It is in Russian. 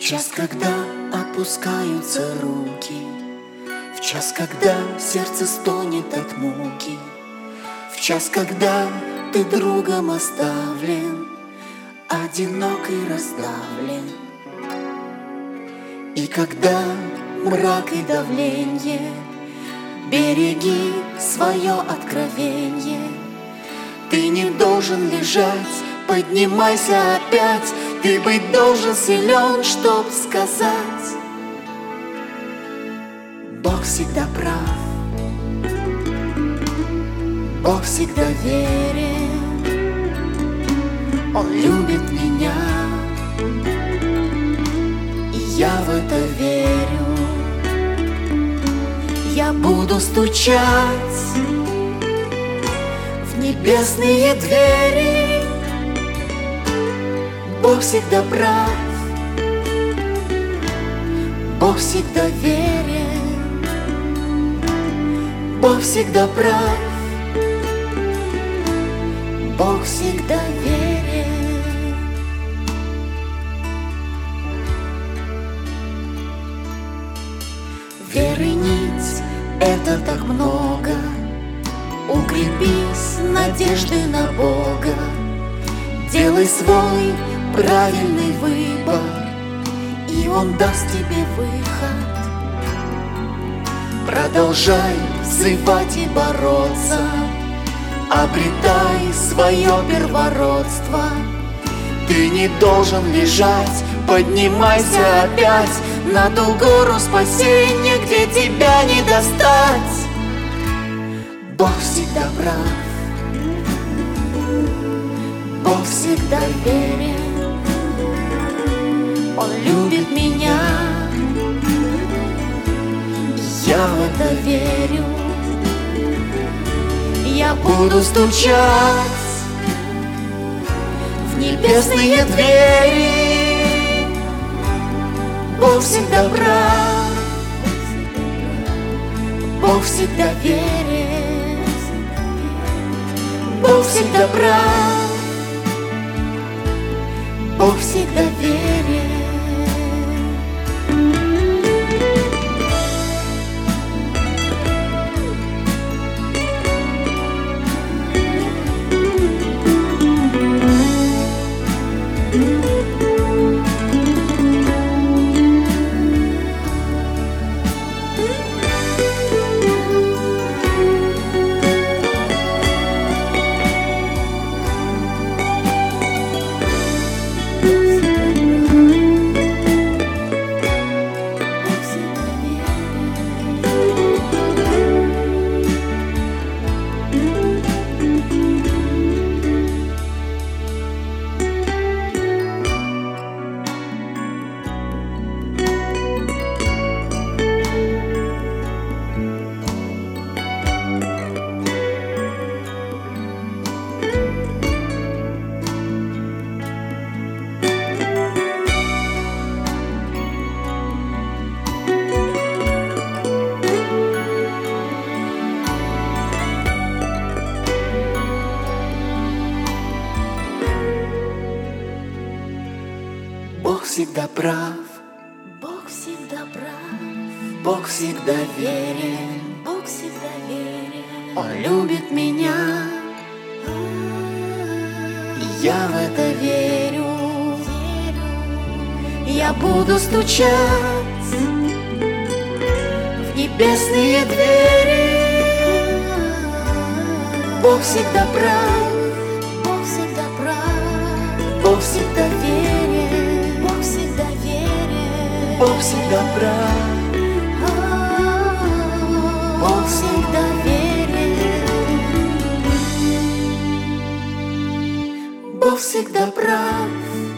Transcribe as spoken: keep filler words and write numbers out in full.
час, когда опускаются руки, в час, когда сердце стонет от муки, в час, когда ты другом оставлен, одинок и раздавлен. И когда мрак и давление, береги свое откровенье. Ты не должен лежать, поднимайся опять. Ты быть должен силен, чтоб сказать: Бог всегда прав, Бог всегда верен, Он любит меня, и я в это верю. Я буду стучать в небесные двери. Бог всегда прав, Бог всегда верен, Бог всегда прав, Бог всегда верен. Веры нить — это так много, укрепись надежды на Бога. Делай свой правильный выбор, и Он даст тебе выход. Продолжай взывать и бороться, обретай свое первородство. Ты не должен лежать, поднимайся опять на ту гору спасения, где тебя не достать. Бог всегда прав, Бог всегда верен, Он любит меня, и я в это верю. Я буду стучать в небесные двери. Бог всегда прав, Бог всегда верен, Бог всегда прав, Бог всегда верен. Бог всегда прав, Бог всегда прав, Бог всегда верен, Бог всегда верен, Он любит меня, и я в это верю. Я буду стучать в небесные двери. Бог всегда прав, Бог всегда прав, Бог всегда верен, Бог всегда верен, Бог всегда прав, Бог всегда верен, Бог всегда прав.